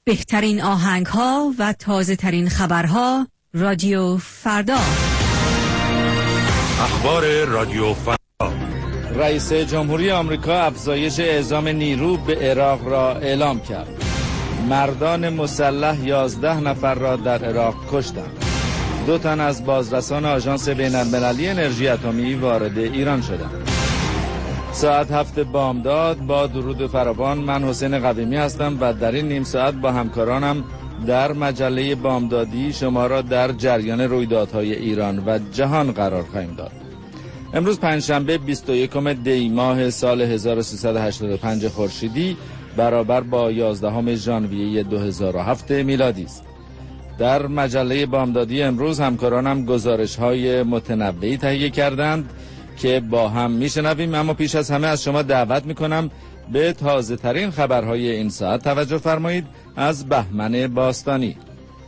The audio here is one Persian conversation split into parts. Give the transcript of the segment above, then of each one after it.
بهترین آهنگ‌ها و تازه‌ترین خبرها رادیو فردا. اخبار رادیو فردا. رئیس جمهوری آمریکا افزایش اعزام نیرو به عراق را اعلام کرد. مردان مسلح 11 نفر را در عراق کشتند. 2 تن از بازرسان آژانس بین‌المللی انرژی اتمی وارد ایران شدند. ساعت 7 بامداد با درود فراوان، من حسین قویمی هستم و در این نیم ساعت با همکارانم در مجله بامدادی شما را در جریان رویدادهای ایران و جهان قرار خواهیم داد. امروز پنجشنبه 21 دی ماه سال 1385 خورشیدی برابر با 11 ژانویه 2007 میلادی است. در مجله بامدادی امروز همکارانم گزارش‌های متنوعی تهیه کردند که با هم میشنویم، اما پیش از همه از شما دعوت میکنم به تازه ترین خبرهای این ساعت توجه فرمایید. از بهمن باستانی.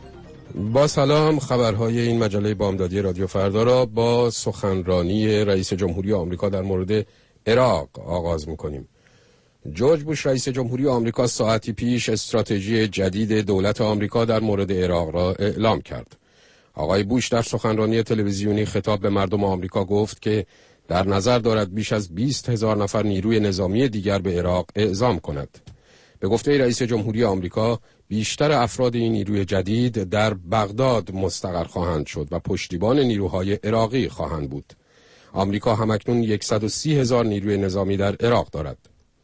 با سلام، خبرهای این مجله بامدادی رادیو فردا را با سخنرانی رئیس جمهوری آمریکا در مورد عراق آغاز میکنیم. جورج بوش رئیس جمهوری آمریکا ساعتی پیش استراتژی جدید دولت آمریکا در مورد عراق را اعلام کرد. آقای بوش در سخنرانی تلویزیونی خطاب به مردم آمریکا گفت که در نظر دارد بیش از 20,000 نفر نیروی نظامی دیگر به عراق اعزام کند. به گفته رئیس جمهوری آمریکا، بیشتر افراد این نیروی جدید در بغداد مستقر خواهند شد و پشتیبان نیروهای عراقی خواهند بود. آمریکا همکنون 130,000 نیروی نظامی در عراق دارد.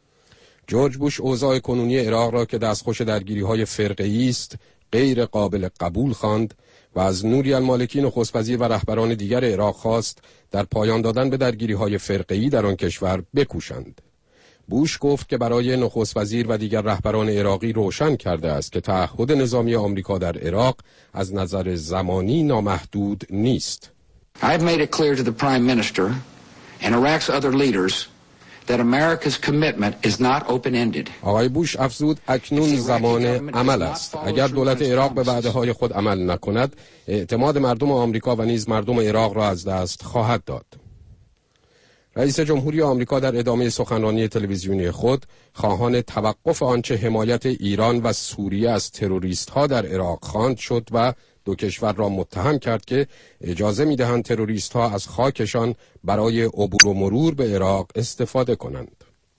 جورج بوش اوضاع کنونی عراق را که دستخوش درگیری‌های فرقه‌ای است غیر قابل قبول خواند و از نوری المالکی نخست وزیر و رهبران دیگر عراق خواست در پایان دادن به درگیری‌های فرقه‌ای در آن کشور بکوشند. بوش گفت که برای نخست وزیر و دیگر رهبران عراقی روشن کرده است که تعهد نظامی آمریکا در عراق از نظر زمانی نامحدود نیست. I've made it clear to the Prime Minister and Iraq's other leaders that America's commitment is not open-ended. آقای بوش افزود اکنون زمان عمل است. اگر دولت عراق به وعده‌های خود عمل نکند، اعتماد مردم آمریکا و نیز مردم عراق را از دست خواهد داد. رئیس جمهوری آمریکا در ادامه سخنرانی تلویزیونی خود خواهان توقف آنچه حمایت ایران و سوریه از تروریست‌ها در عراق خواند شد و دو کشور را متهم کرد که اجازه می‌دهند تروریست‌ها از خاکشان برای عبور و مرور به عراق استفاده کنند.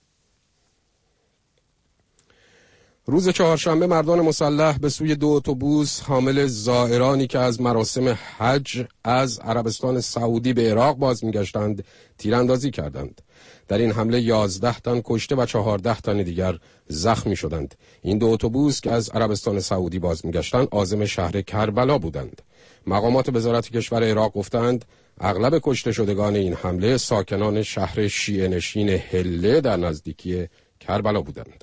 روز چهارشنبه مردان مسلح به سوی 2 اتوبوس حامل زائرانی که از مراسم حج از عربستان سعودی به عراق باز می‌گشتند تیراندازی کردند. در این حمله 11 تن کشته و 14 تن دیگر زخمی شدند. این 2 اتوبوس که از عربستان سعودی باز می‌گشتند عازم شهر کربلا بودند. مقامات وزارت کشور عراق گفتند اغلب کشته شدگان این حمله ساکنان شهر شیعه نشین حله در نزدیکی کربلا بودند.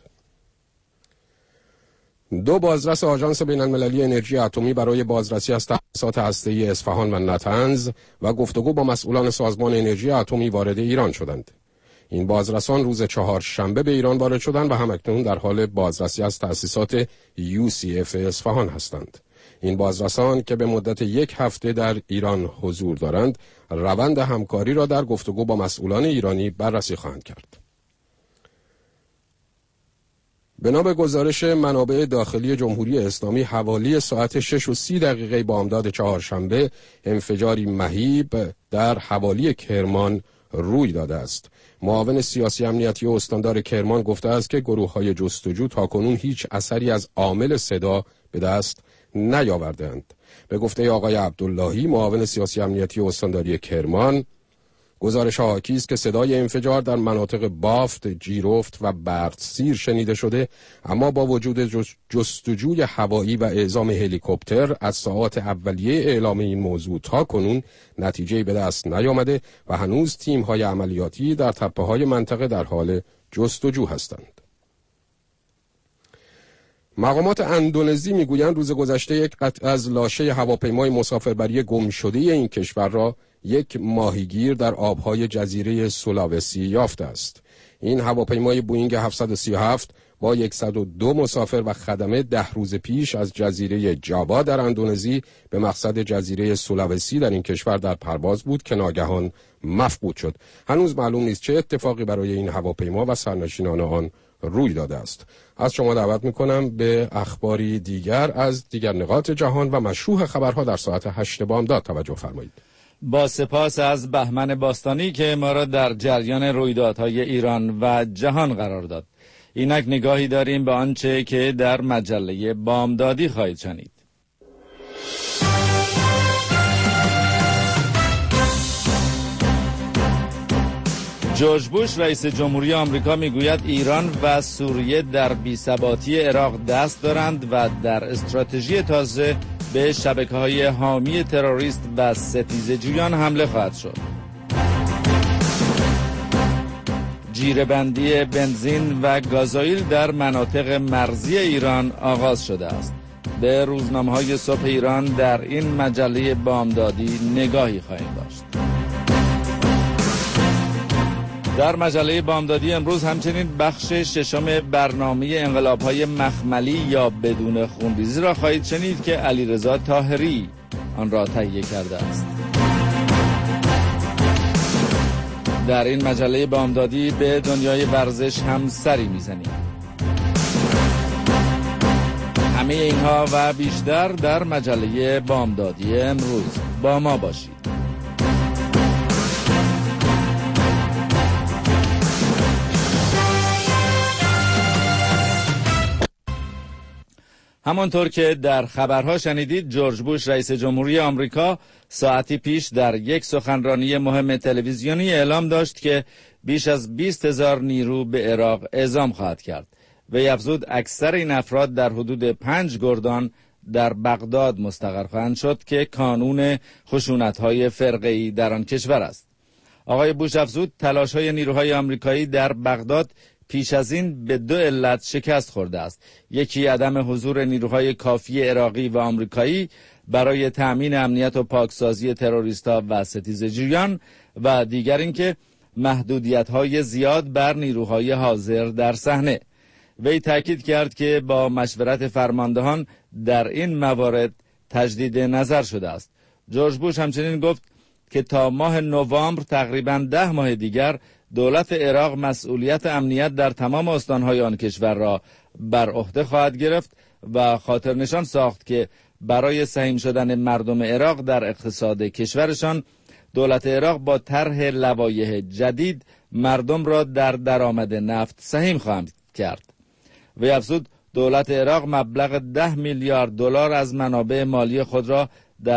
2 بازرس آژانس بین‌المللی انرژی اتمی برای بازرسی از تأسیسات هسته‌ای اصفهان و نطنز و گفتگو با مسئولان سازمان انرژی اتمی وارد ایران شدند. این بازرسان روز چهارشنبه به ایران وارد شدند و همکنون در حال بازرسی از تأسیسات UCF اصفهان هستند. این بازرسان که به مدت 1 هفته در ایران حضور دارند، روند همکاری را در گفتگو با مسئولان ایرانی بررسی خواهند کرد. بنا به گزارش منابع داخلی جمهوری اسلامی حوالی ساعت 6:30 بامداد چهارشنبه انفجاری مهیب در حوالی کرمان روی داده است. معاون سیاسی امنیتی استاندار کرمان گفته است که گروه‌های جستجو تاکنون هیچ اثری از عامل صدا به دست نیاوردند. به گفته آقای عبداللهی معاون سیاسی امنیتی استانداری کرمان، گزارش حاکی است که صدای انفجار در مناطق بافت، جیرفت و بردسیر شنیده شده، اما با وجود جستجوی هوایی و اعزام هلیکوپتر از ساعات اولیه اعلام این موضوع تا کنون نتیجه‌ای به دست نیامده و هنوز تیم‌های عملیاتی در تپه‌های منطقه در حال جستجو هستند. مقامات اندونزی میگویند روز گذشته یک قطعه از لاشه هواپیمای مسافربری گم شده این کشور را یک ماهیگیر در آبهای جزیره سولاوسی یافته است. این هواپیمای بوئینگ 737 با 102 مسافر و خدمه 10 روز پیش از جزیره جاوا در اندونزی به مقصد جزیره سولاوسی در این کشور در پرواز بود که ناگهان مفقود شد. هنوز معلوم نیست چه اتفاقی برای این هواپیما و سرنشینان آن روی داده است. از شما دعوت میکنم به اخباری دیگر از دیگر نقاط جهان و مشروح خبرها در ساعت 8 بامداد توجه فرمایید. با سپاس از بهمن باستانی که ما را در جریان رویدادهای ایران و جهان قرار داد. اینک نگاهی داریم به آنچه که در مجله بامدادی خواهید شنید. جورج بوش رئیس جمهوری آمریکا میگوید ایران و سوریه در بی‌ثباتی عراق دست دارند و در استراتژی تازه به شبکه‌های حامی تروریست و ستیزجویان حمله خواهد شد. جیره‌بندی بنزین و گازوئیل در مناطق مرزی ایران آغاز شده است. به روزنامه‌های صبح ایران در این مجله بامدادی نگاهی خواهیم داشت. در مجله بامدادی امروز همچنین بخش ششم برنامه انقلاب‌های مخملی یا بدون خونریزی را خواهید شنید که علیرضا طاهری آن را تهیه کرده است. در این مجله بامدادی به دنیای ورزش هم سری میزنیم. همه اینها و بیشتر در مجله بامدادی امروز. با ما باشید. همانطور که در خبرها شنیدید، جورج بوش رئیس جمهوری آمریکا ساعتی پیش در یک سخنرانی مهم تلویزیونی اعلام داشت که بیش از 20,000 نیرو به عراق اعزام خواهد کرد. وی افزود اکثر این افراد در حدود 5 گردان در بغداد مستقر خواهند شد که کانون خشونت‌های فرقه‌ای در آن کشور است. آقای بوش افزود تلاش‌های نیروهای آمریکایی در بغداد پیش از این به 2 علت شکست خورده است. یکی عدم حضور نیروهای کافی عراقی و آمریکایی برای تأمین امنیت و پاکسازی تروریست‌ها و ستیزجویان و دیگر اینکه محدودیت‌های زیاد بر نیروهای حاضر در صحنه. وی تاکید کرد که با مشورت فرماندهان در این موارد تجدید نظر شده است. جورج بوش همچنین گفت که تا ماه نوامبر تقریباً 10 ماه دیگر دولت عراق مسئولیت امنیت در تمام استانهای آن کشور را بر عهده خواهد گرفت و خاطر نشان ساخت که برای سهیم شدن مردم عراق در اقتصاد کشورشان دولت عراق با طرح لوایح جدید مردم را در درآمد نفت سهیم خواهد کرد. وی افزود دولت عراق مبلغ 10 میلیارد دلار از منابع مالی خود را در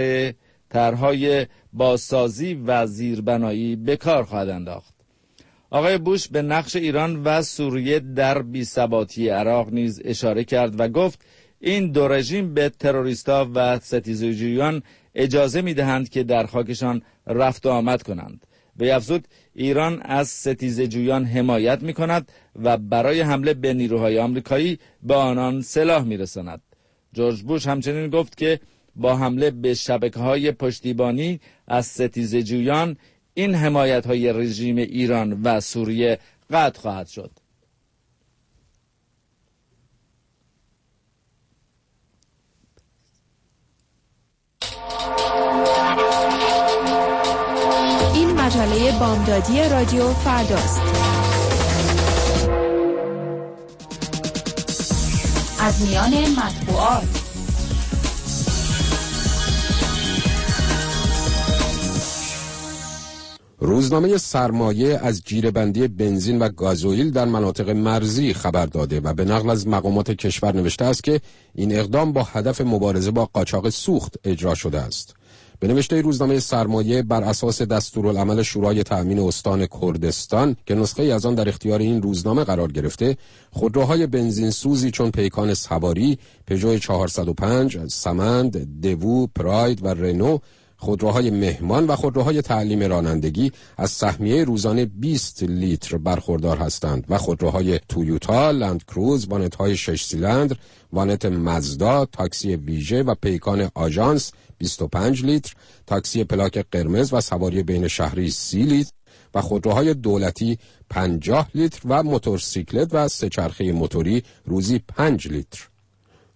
طرح‌های بازسازی و زیربنایی به کار خواهد انداخت. آقای بوش به نقش ایران و سوریه در بی‌ثباتی عراق نیز اشاره کرد و گفت این دو رژیم به تروریست‌ها و ستیزجویان اجازه می‌دهند که در خاکشان رفت و آمد کنند. وی افزود ایران از ستیزجویان حمایت می‌کند و برای حمله به نیروهای آمریکایی به آنان سلاح می‌رساند. جورج بوش همچنین گفت که با حمله به شبکه‌های پشتیبانی از ستیزجویان این حمایت‌های رژیم ایران و سوریه قطع خواهد شد. این مجله بامدادی رادیو فرداست. از میان مطبوعات روزنامه سرمایه از جیره‌بندی بنزین و گازوئیل در مناطق مرزی خبر داده و به نقل از مقامات کشور نوشته است که این اقدام با هدف مبارزه با قاچاق سوخت اجرا شده است. به نوشته روزنامه سرمایه بر اساس دستورالعمل شورای تأمین استان کردستان که نسخه از آن در اختیار این روزنامه قرار گرفته، خودروهای بنزین سوزی چون پیکان سواری، پژو 405، سمند، دوو، پراید و رنو، خودروهای مهمان و خودروهای تعلیم رانندگی از سهمیه روزانه 20 لیتر برخوردار هستند و خودروهای تویوتا، لند کروز، وانت‌های 6 سیلندر، وانت مزدا، تاکسی ویژه و پیکان آژانس 25 لیتر، تاکسی پلاک قرمز و سواری بین شهری 30 لیتر و خودروهای دولتی 50 لیتر و موتورسیکلت و سه‌چرخه موتوری روزی 5 لیتر.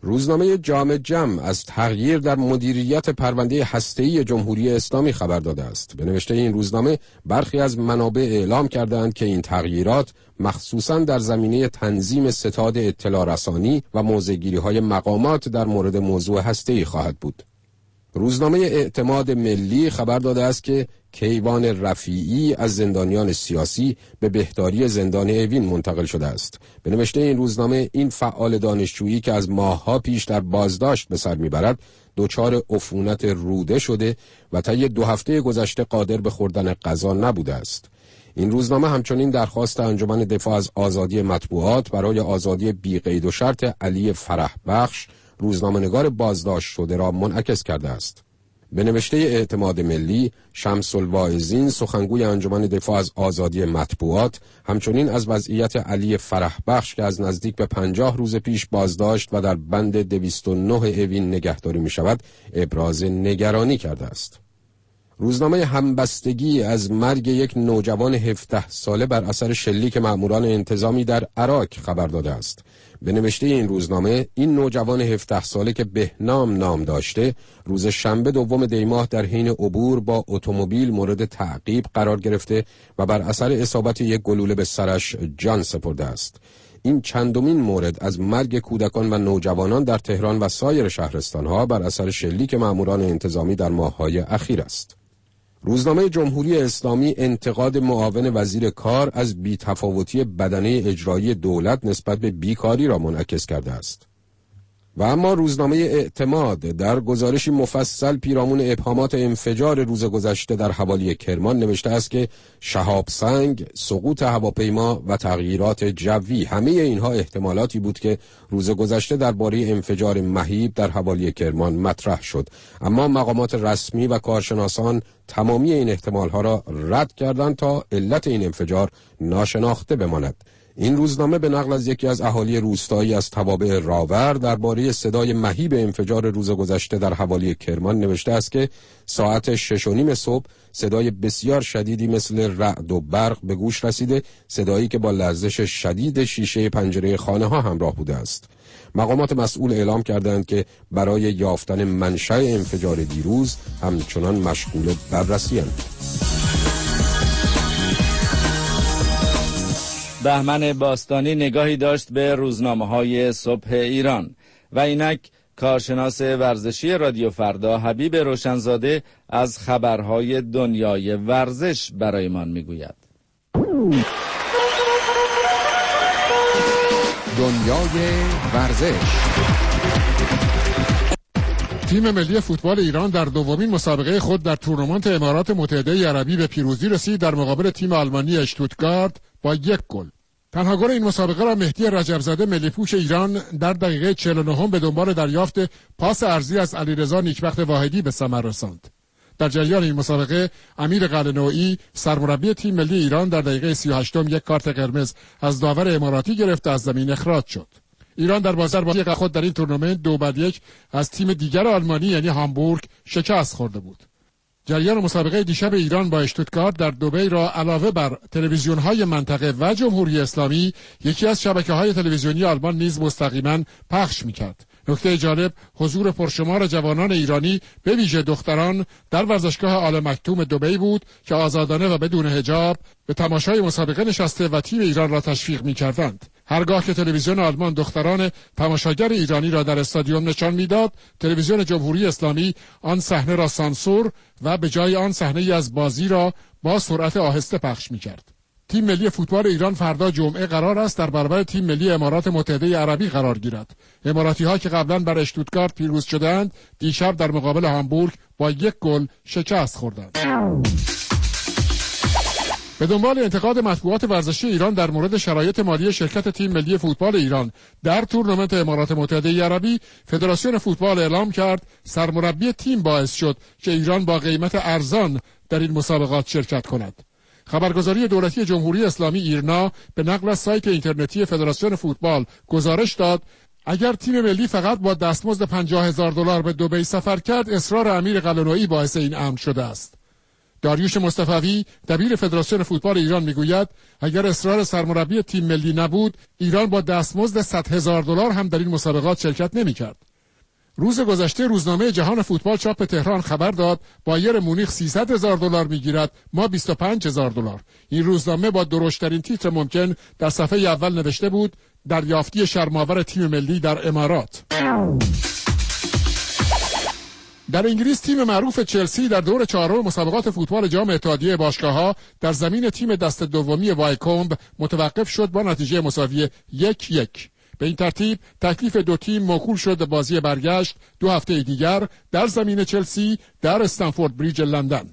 روزنامه جامع جم از تغییر در مدیریت پرونده هسته‌ای جمهوری اسلامی خبر داده است. به نوشته این روزنامه برخی از منابع اعلام کردند که این تغییرات مخصوصاً در زمینه تنظیم ستاد اطلاع رسانی و موضع‌گیری‌های مقامات در مورد موضوع هسته‌ای خواهد بود. روزنامه اعتماد ملی خبر داده است که کیوان رفیعی از زندانیان سیاسی به بهداری زندان اوین منتقل شده است. به نوشته این روزنامه این فعال دانشجویی که از ماه‌ها پیش در بازداشت به سر میبرد دچار عفونت روده شده و طی 2 هفته گذشته قادر به خوردن غذا نبوده است. این روزنامه همچنین درخواست انجمن دفاع از آزادی مطبوعات برای آزادی بی قید و شرط علی فرحبخش روزنامه‌نگار بازداشت شده را منعکس کرده است. به نوشته اعتماد ملی، شمس الواعظین سخنگوی انجمن دفاع از آزادی مطبوعات همچنین از وضعیت علی فرحبخش که از نزدیک به 50 روز پیش بازداشت و در بند 209 اوین نگهداری می شود ابراز نگرانی کرده است. روزنامه همبستگی از مرگ یک نوجوان 17 ساله بر اثر شلیک مأموران انتظامی در عراق خبر داده است. به نوشته این روزنامه این نوجوان 17 ساله که بهنام نام داشته روز شنبه 2 دی ماه در حین عبور با اتومبیل مورد تعقیب قرار گرفته و بر اثر اصابت یک گلوله به سرش جان سپرده است. این چندمین مورد از مرگ کودکان و نوجوانان در تهران و سایر شهرستانها بر اثر شلیک مأموران انتظامی در ماه‌های اخیر است. روزنامه جمهوری اسلامی انتقاد معاون وزیر کار از بی‌تفاوتی بدنه اجرایی دولت نسبت به بیکاری را منعکس کرده است. و اما روزنامه اعتماد در گزارشی مفصل پیرامون ابهامات انفجار روز گذشته در حوالی کرمان نوشته است که شهاب سنگ، سقوط هواپیما و تغییرات جوی همه اینها احتمالاتی بود که روز گذشته درباره انفجار مهیب در حوالی کرمان مطرح شد، اما مقامات رسمی و کارشناسان تمامی این احتمالها را رد کردند تا علت این انفجار ناشناخته بماند. این روزنامه به نقل از یکی از اهالی روستایی از توابع راور درباره صدای مهیب انفجار روز گذشته در حوالی کرمان نوشته است که ساعت 6:30 صبح صدای بسیار شدیدی مثل رعد و برق به گوش رسیده، صدایی که با لرزش شدید شیشه پنجره خانه ها همراه بوده است. مقامات مسئول اعلام کردند که برای یافتن منشأ انفجار دیروز همچنان مشغول بررسی‌اند. بهمن باستانی نگاهی داشت به روزنامه‌های صبح ایران و اینک کارشناس ورزشی رادیو فردا حبیب روشنزاده از خبرهای دنیای ورزش برایمان میگوید. دنیای ورزش. تیم ملی فوتبال ایران در دومین مسابقه خود در تورنمنت امارات متحده عربی به پیروزی رسید در مقابل تیم آلمانی اشتوتگارت با 1 گل. تنها گل این مسابقه را مهدی رجبزاده ملی‌پوش ایران در دقیقه 49 به دنبال دریافت پاس عرضی از علیرضا نیکبخت واحدی به ثمر رساند. در جریان این مسابقه امیر قلعه‌نویی سرمربی تیم ملی ایران در دقیقه 38 1 کارت قرمز از داور اماراتی گرفت و از زمین اخراج شد. ایران در بازی خود در این تورنمنت 2-1 از تیم دیگر آلمانی یعنی هامبورگ شکست خورده بود. جریان مسابقه دیشب ایران با اشتوتگارت در دبی را علاوه بر تلویزیون‌های منطقه و جمهوری اسلامی یکی از شبکه‌های تلویزیونی آلمان نیز مستقیما پخش می‌کرد. نکته جالب حضور پرشمار جوانان ایرانی به ویژه دختران در ورزشگاه آل مکتوم دبی بود که آزادانه و بدون حجاب به تماشای مسابقه نشسته و تیم ایران را تشویق می‌کردند. هرگاه که تلویزیون آلمان دختران تماشاگر ایرانی را در استادیوم نشان میداد، تلویزیون جمهوری اسلامی آن صحنه را سانسور و به جای آن صحنه‌ای از بازی را با سرعت آهسته پخش می‌کرد. تیم ملی فوتبال ایران فردا جمعه قرار است در برابر تیم ملی امارات متحده عربی قرار گیرد. اماراتی‌ها که قبلا بر اشتوتگارت پیروز شدند، دیشب در مقابل هامبورگ با 1 گل شکست خوردند. به دنبال انتقاد مطبوعات ورزشی ایران در مورد شرایط مالی شرکت تیم ملی فوتبال ایران در تورنمنت امارات متحده عربی، فدراسیون فوتبال اعلام کرد سرمربی تیم باعث شد که ایران با قیمت ارزان در این مسابقات شرکت کند. خبرگزاری دولتی جمهوری اسلامی ایرنا به نقل از سایت اینترنتی فدراسیون فوتبال گزارش داد اگر تیم ملی فقط با دستمزد $50,000 به دبی سفر کرد، اصرار امیر قلعه‌نویی باعث این امر شده است. داریوش مصطفی دبیر فدراسیون فوتبال ایران میگوید اگر اصرار سرمربی تیم ملی نبود ایران با دستمزد $100,000 هم در این مسابقات شرکت نمی‌کرد. روز گذشته روزنامه جهان فوتبال چاپ تهران خبر داد بایر مونیخ $300,000 میگیرد، ما $25,000. این روزنامه با درشترین تیتر ممکن در صفحه اول نوشته بود دریافتی شرم‌آور تیم ملی در امارات. در انگلیس تیم معروف چلسی در دور چهارم مسابقات فوتبال جام اتحادیه باشگاه‌ها در زمین تیم دست دومی وایکومب متوقف شد با نتیجه مساوی 1-1. به این ترتیب تکلیف دو تیم موکول شد به بازی برگشت 2 هفته دیگر در زمین چلسی در استنفورد بریج لندن.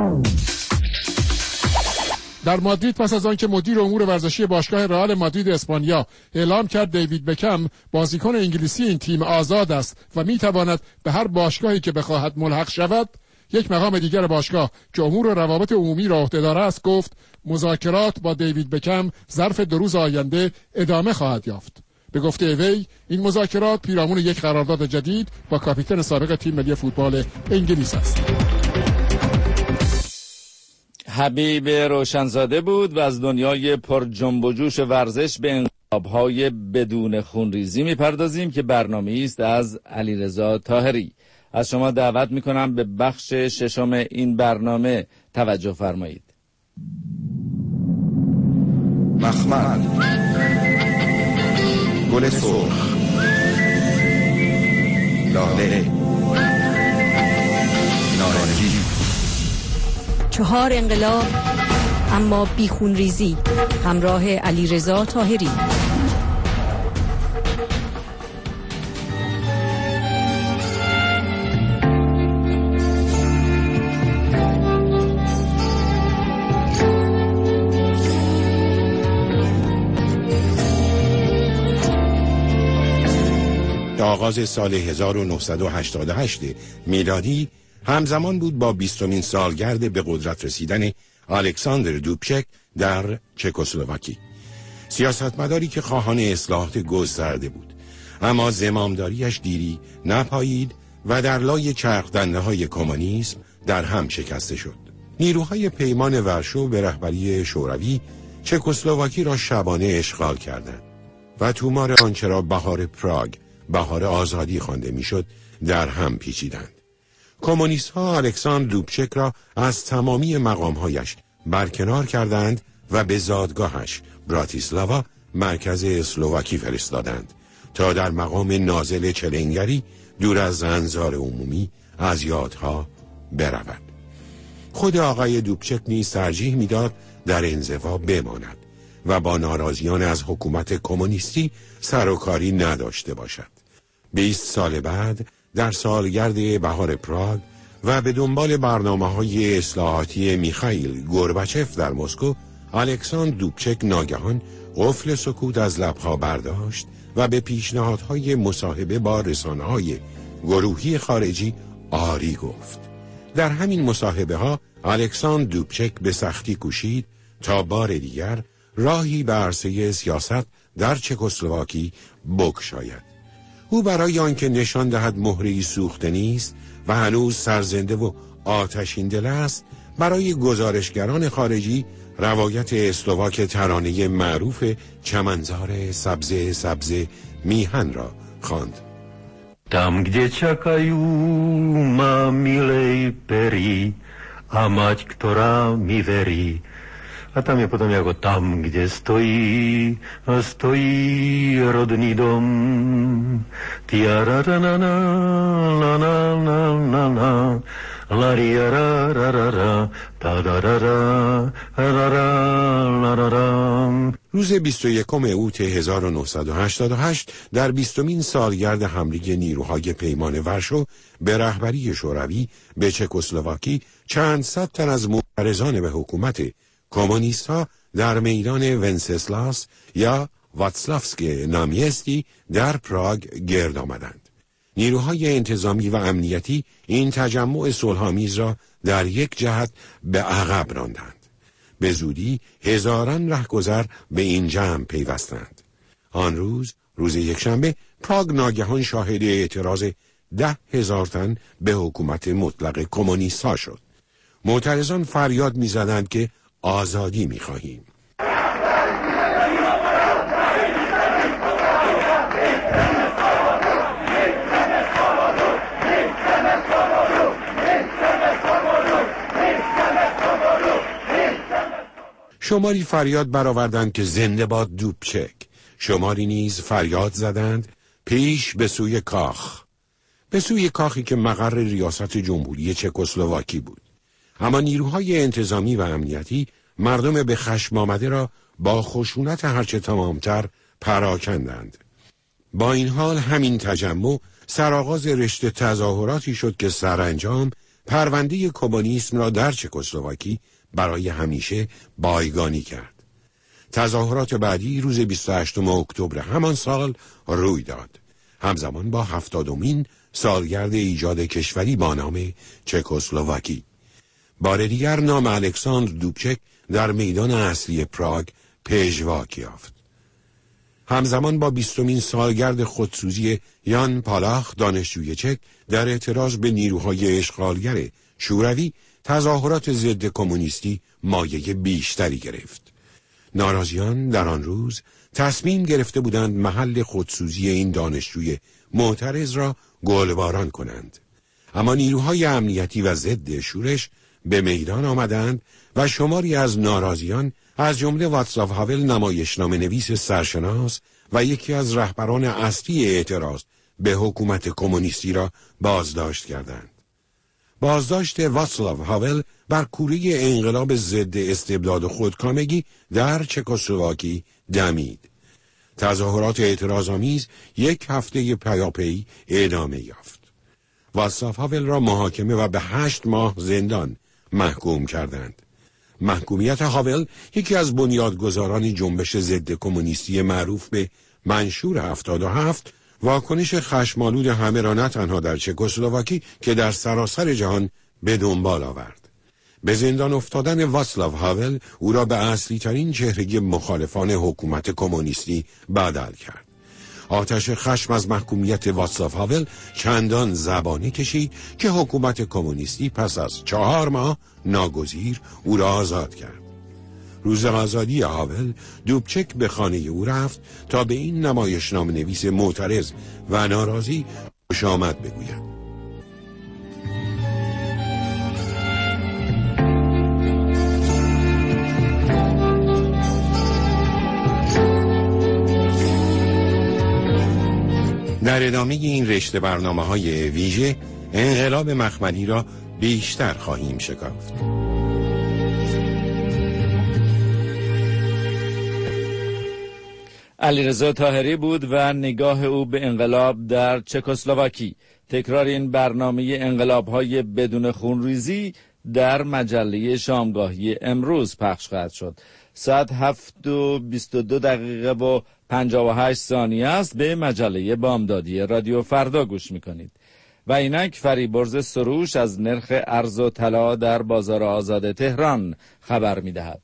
در مادرید پس از آنکه مدیر امور ورزشی باشگاه رئال مادرید اسپانیا اعلام کرد دیوید بکم بازیکن انگلیسی این تیم آزاد است و میتواند به هر باشگاهی که بخواهد ملحق شود، یک مقام دیگر باشگاه که امور روابط عمومی را عهده‌دار است گفت مذاکرات با دیوید بکم ظرف 2 روز آینده ادامه خواهد یافت. به گفته وی این مذاکرات پیرامون یک قرارداد جدید با کاپیتان سابق تیم ملی فوتبال انگلیس است. حبیب روشنزاده بود و از دنیای پر جنب و جوش ورزش به انقلاب‌های بدون خونریزی می‌پردازیم که برنامه‌ای است از علیرضا طاهری. از شما دعوت می‌کنم به بخش 6 این برنامه توجه فرمایید. مخمل، گل سرخ، لاله، نارنجی. 4 انقلاب اما بیخون ریزی، همراه علیرضا طاهری. آغاز سال 1988 میلادی همزمان بود با 20مین سالگرد به قدرت رسیدن الکساندر دوبچک در چکسلواکی. سیاستمداری که خواهان اصلاحات گسترده بود، اما زمامداریش دیری نپایید و در لای چرخدنده‌های کمونیسم در هم شکسته شد. نیروهای پیمان ورشو به رهبری شوروی چکسلواکی را شبانه اشغال کردند و تومار آنچه را بهار پراگ، بهار آزادی خوانده میشد، در هم پیچیدند. کمونیست ها الکساندر دوبچک را از تمامی مقامهایش برکنار کردند و به زادگاهش براتیسلاوا، مرکز اسلواکی، فرستادند تا در مقام نازل چلنگری دور از انظار عمومی از یادها برود. خود آقای دوبچک نیز ترجیح میداد در انزوا بماند و با ناراضیان از حکومت کمونیستی سر و کاری نداشته باشد. 20 سال بعد در سالگرد بهار پراگ و به دنبال برنامه‌های اصلاحاتی میخائیل گورباچف در مسکو، الکساندر دوبچک ناگهان قفل سکوت از لبها برداشت و به پیشنهادهای مصاحبه با رسانه‌های گروهی خارجی آری گفت. در همین مصاحبه ها الکساندر دوبچک به سختی کوشید تا بار دیگر راهی به عرصه سیاست در چکسلواکی بگشاید. او برای آنکه نشان دهد مهره‌ای سوخته نیست و هنوز سرزنده و آتشین دل است، برای گزارشگران خارجی روایت اسلواک ترانه معروف چمنزار سبز سبز میهن را خواند. Tam, kde čakajú ma milej perí a mať, ktorá mi verí. A tam je potom jako tam, kde stojí rodný dom. Tiararana, na na na na na, lariararara, tadarara, rarararara. روز 21 اوت 1988 در 20مین سالگرد حمله نیروهای پیمان ورشو به رهبری شوروی به چکسلواکی، چند صد تن از معترضان به حکومت کمونیست ها در میدان ونسسلاس یا واتسلافسک نامیستی در پراگ گرد آمدند. نیروهای انتظامی و امنیتی این تجمع صلح‌آمیز را در یک جهت به عقب راندند. به زودی هزاران رهگذر به این جمع پیوستند. آن روز یکشنبه، پراگ ناگهان شاهد اعتراض 10,000 تن به حکومت مطلق کمونیست ها شد. معترضان فریاد می‌زدند که آزادی می‌خواهیم. شماری فریاد برآوردند که زنده باد دوبچک. شماری نیز فریاد زدند پیش به سوی کاخ. به سوی کاخی که مقر ریاست جمهوری چکسلواکی بود. اما نیروهای انتظامی و امنیتی مردم به خشم آمده را با خشونت هرچه تمامتر پراکندند. با این حال همین تجمع سرآغاز رشته تظاهراتی شد که سرانجام پرونده کمونیسم را در چکسلواکی برای همیشه بایگانی کرد. تظاهرات بعدی روز 28 اکتبر همان سال روی داد. همزمان با 70مین سالگرد ایجاد کشوری با نام چکسلواکی. بار دیگر نام الکساندر دوبچک در میدان اصلی پراگ پژواک یافت. همزمان با 20مین سالگرد خودسوزی یان پالاخ دانشجوی چک در اعتراض به نیروهای اشغالگر شوروی تظاهرات ضد کمونیستی مایه بیشتری گرفت. ناراضیان در آن روز تصمیم گرفته بودند محل خودسوزی این دانشجوی معترض را گلباران کنند. اما نیروهای امنیتی و ضد شورش به میدان آمدند و شماری از ناراضیان از جمله واتسلاو هاول نمایشنامه نویس سرشناس و یکی از رهبران اصلی اعتراض به حکومت کمونیستی را بازداشت کردند. بازداشت واتسلاو هاول بر کوره انقلاب ضد استبداد و خودکامگی در چکسلواکی دمید. تظاهرات اعتراض‌آمیز یک هفته پیاپی ادامه یافت. واتسلاو هاول را محاکمه و به 8 ماه زندان محکوم کردند. محکومیت هاول یکی از بنیادگذاران جنبش ضد کمونیستی معروف به منشور 77 واکنش خشمالود همه را نه تنها در چکسلواکی که در سراسر جهان به دنبال آورد. به زندان افتادن واتسلاو هاول او را به اصلی ترین چهره مخالفان حکومت کمونیستی بدل کرد. آتش خشم از محکومیت واتسلاو هاول چندان زبانه کشید که حکومت کمونیستی پس از 4 ماه ناگزیر او را آزاد کرد. روز آزادی هاول دوبچک به خانه او رفت تا به این نمایشنامه نویس معترض و ناراضی خوش آمد بگوید. در ادامه این رشته برنامه‌های ویژه انقلاب مخملی را بیشتر خواهیم شکافت. علیرضا طاهری بود و نگاه او به انقلاب در چکسلواکی. تکرار این برنامه انقلاب‌های بدون خونریزی در مجله شامگاهی امروز پخش خواهد شد. ساعت 7:22 و 58 ثانیه است. به مجله بامدادی رادیو فردا گوش میکنید. و اینک فریبرز سروش از نرخ ارز و طلا در بازار آزاد تهران خبر میدهد.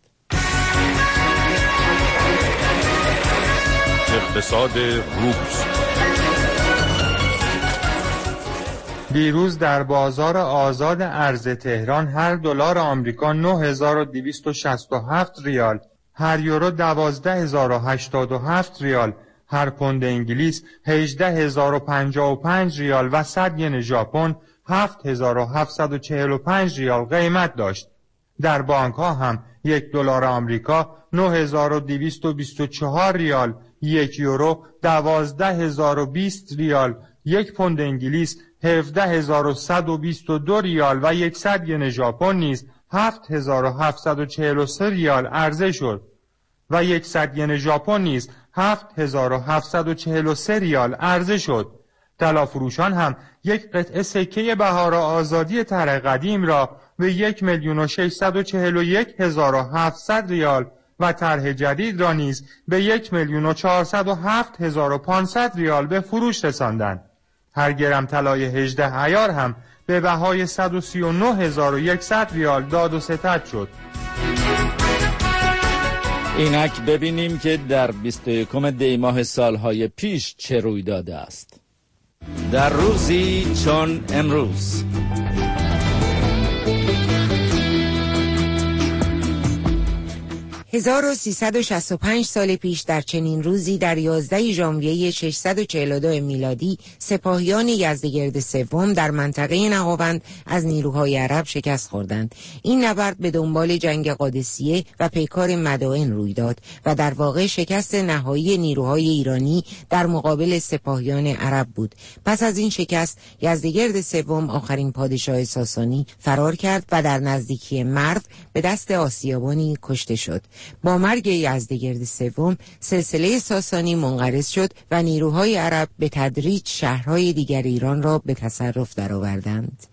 اقتصاد روز. دیروز در بازار آزاد ارز تهران هر دلار آمریکا 9267 ریال، هر یورو 12087 ریال، هر پوند انگلیس 18055 ریال و 100 ین ژاپن 7745 ریال قیمت داشت. در بانک ها هم یک دلار آمریکا 9224 ریال، یک یورو 12020 ریال، یک پوند انگلیس 17122 ریال و 100 ین ژاپن نیز 7743 ریال عرضه شد و 100 ین ژاپن نیز 7743 ریال عرضه شد. طلا فروشان هم یک قطعه سکه بهار آزادی طرح قدیم را به 1,641,700 ریال و طرح جدید را نیز به 1,407,500 ریال به فروش رساندند. هر گرم طلای 18 عیار هم به بهای 139,100 ریال داد و ستد شد. اینک ببینیم که در 21 دی ماه سالهای پیش چه روی داده است. در روزی چون امروز 1365 سال پیش در چنین روزی در 11 ژانویه 642 میلادی سپاهیان یزدگرد سوم در منطقه نهاوند از نیروهای عرب شکست خوردند. این نبرد به دنبال جنگ قادسیه و پیکار مدائن روی داد و در واقع شکست نهایی نیروهای ایرانی در مقابل سپاهیان عرب بود. پس از این شکست یزدگرد سوم آخرین پادشاه ساسانی فرار کرد و در نزدیکی مرو به دست آسیابانی کشته شد. با مرگ یزدگرد سوم سلسله ساسانی منقرض شد و نیروهای عرب به تدریج شهرهای دیگر ایران را به تصرف درآوردند.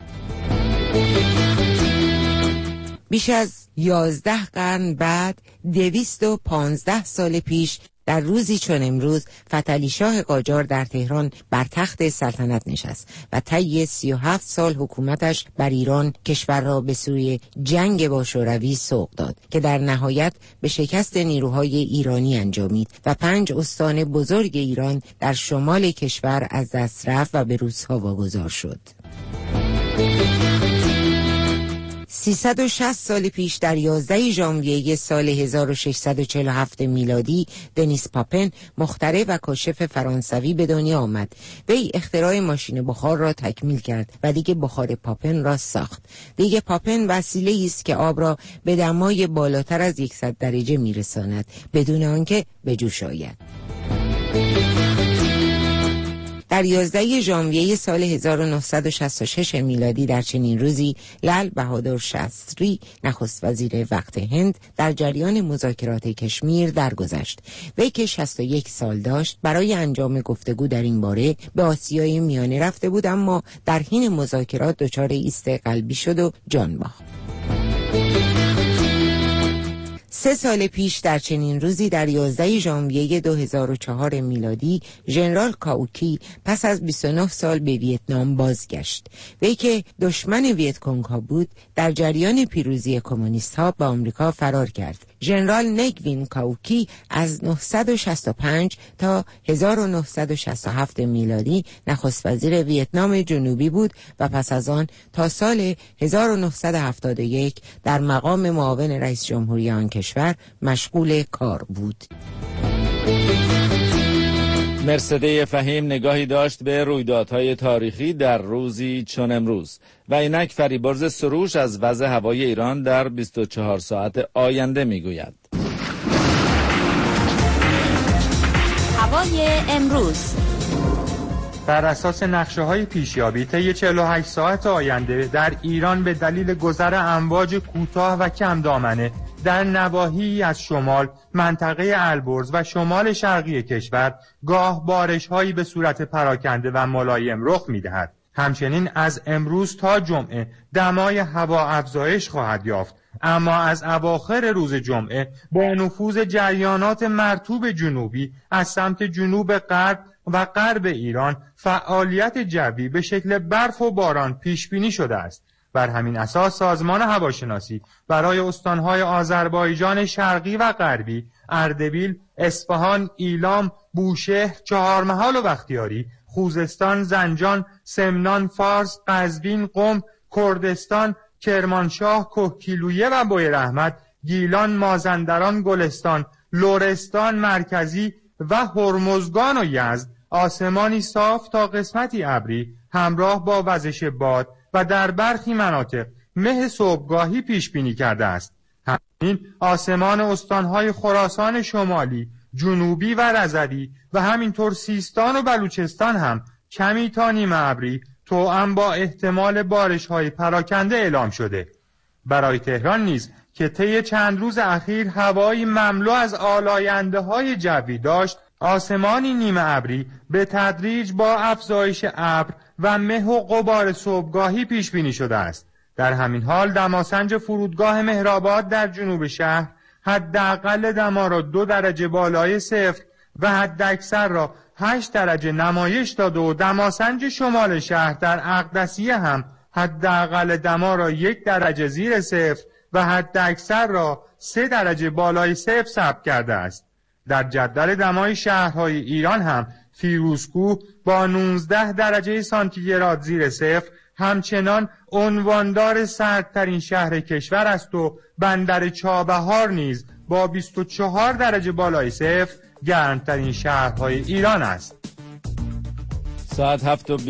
بیش از 11 قرن بعد 215 سال پیش در روزی چون امروز فتحعلی شاه قاجار در تهران بر تخت سلطنت نشست و طی 37 سال حکومتش بر ایران کشور را به سوی جنگ با شوروی سوق داد که در نهایت به شکست نیروهای ایرانی انجامید و 5 استان بزرگ ایران در شمال کشور از دست رفت و به روس‌ها واگذار شد. 360 سال پیش در 11 ژانویه سال 1647 میلادی دنیس پاپن مخترع و کاشف فرانسوی به دنیا آمد. وی اختراع ماشین بخار را تکمیل کرد و دیگ بخار پاپن را ساخت. دیگ پاپن وسیله‌ای است که آب را به دمای بالاتر از 100 درجه میرساند بدون آنکه به جوش آید. در 11 ژانویه سال 1966 میلادی در چنین روزی لال بهادر شاستری نخست وزیر وقت هند در جریان مذاکرات کشمیر درگذشت. وی که 61 سال داشت برای انجام گفتگو در این باره به آسیای میانه رفته بود، اما در حین مذاکرات دچار ایست قلبی شد و جان باخت. 3 سال پیش در چنین روزی در 11 ژانویه 2004 میلادی ژنرال کاوکی پس از 29 سال به ویتنام بازگشت. وی که دشمن ویتکونگ ها بود در جریان پیروزی کمونیست ها به آمریکا فرار کرد. ژنرال نگوین کاوکی از 965 تا 1967 میلادی نخست وزیر ویتنام جنوبی بود و پس از آن تا سال 1971 در مقام معاون رئیس جمهوری آن کشور مشغول کار بود. مرسده فهیم نگاهی داشت به رویدادهای تاریخی در روزی چون امروز و اینک فریبرز سروش از وضع هوای ایران در 24 ساعت آینده میگوید. هوای امروز بر اساس نقشه‌های پیشیابی طی 48 ساعت آینده در ایران به دلیل گذر امواج کوتاه و کم دامنه در نواحی از شمال منطقه البرز و شمال شرقی کشور گاه بارش‌هایی به صورت پراکنده و ملایم رخ می‌دهد. همچنین از امروز تا جمعه دمای هوا افزایش خواهد یافت، اما از اواخر روز جمعه با نفوذ جریانات مرطوب جنوبی از سمت جنوب غرب و غرب ایران فعالیت جوی به شکل برف و باران پیش بینی شده است. بر همین اساس سازمان هواشناسی برای استانهای آذربایجان شرقی و غربی، اردبیل، اصفهان، ایلام، بوشهر، چهارمحال و بختیاری، خوزستان، زنجان، سمنان، فارس، قزوین، قم، کردستان، کرمانشاه، کهگیلویه و بویراحمد، گیلان، مازندران، گلستان، لرستان مرکزی و هرمزگان و یزد آسمانی صاف تا قسمتی ابری همراه با وزش باد و در برخی مناطق مه صبحگاهی پیش بینی کرده است. همین آسمان استانهای خراسان شمالی، جنوبی و رضوی و همینطور سیستان و بلوچستان هم کمی تا نیمه ابری توأم با احتمال بارش‌های پراکنده اعلام شده. برای تهران نیز که طی چند روز اخیر هوایی مملو از آلاینده‌های جوی داشت، آسمانی نیمه ابری به تدریج با افزایش ابر و مه و غبار صبحگاهی پیش بینی شده است. در همین حال دماسنج فرودگاه مهرآباد در جنوب شهر حداقل دما را 2 درجه بالای صفر و حداکثر را 8 درجه نمایش داده و دماسنج شمال شهر در اقدسیه هم حداقل دما را 1 درجه زیر صفر و حداکثر را 3 درجه بالای صفر ثبت کرده است. در جدول دمای شهرهای ایران هم فیروزکوه با 19 درجه سانتیگراد زیر صفر همچنان عنواندار سردترین شهر کشور است و بندر چابهار نیز با 24 درجه بالای صفر گرمترین شهرهای ایران است. ساعت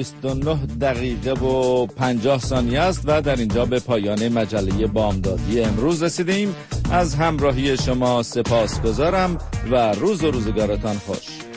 7:29 است و در اینجا به پایان مجله بامدادی امروز رسیدیم. از همراهی شما سپاسگزارم و روز و روزگارتان خوش.